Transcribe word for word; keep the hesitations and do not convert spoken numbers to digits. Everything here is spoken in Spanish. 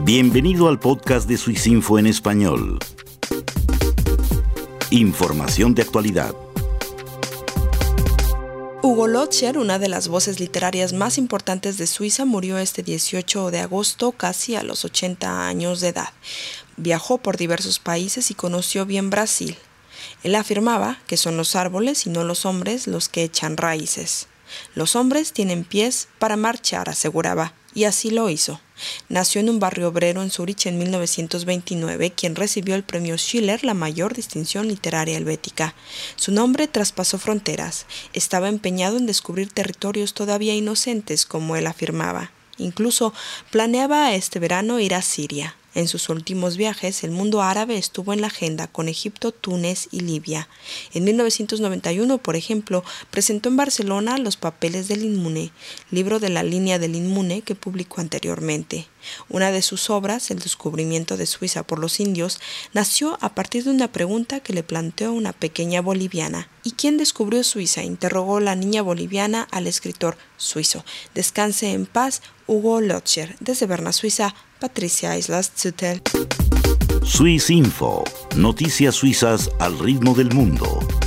Bienvenido al podcast de Suisinfo en español. Información de actualidad. Hugo Lotzer, una de las voces literarias más importantes de Suiza, murió este dieciocho de agosto casi a los ochenta años de edad. Viajó por diversos países y conoció bien Brasil. Él afirmaba que son los árboles y no los hombres los que echan raíces. Los hombres tienen pies para marchar, aseguraba, y así lo hizo. Nació en un barrio obrero en Zúrich en mil novecientos veintinueve, quien recibió el premio Schiller, la mayor distinción literaria helvética. Su nombre traspasó fronteras. Estaba empeñado en descubrir territorios todavía inocentes, como él afirmaba. Incluso planeaba este verano ir a Siria. En sus últimos viajes, el mundo árabe estuvo en la agenda con Egipto, Túnez y Libia. En mil novecientos noventa y uno, por ejemplo, presentó en Barcelona Los papeles del inmune, libro de la línea del inmune que publicó anteriormente. Una de sus obras, El descubrimiento de Suiza por los indios, nació a partir de una pregunta que le planteó una pequeña boliviana. ¿Y quién descubrió Suiza?, interrogó la niña boliviana al escritor suizo. Descanse en paz, Hugo Lotzer. Desde Berna, Suiza, Patricia Islas-Zütel. Suisinfo. Noticias suizas al ritmo del mundo.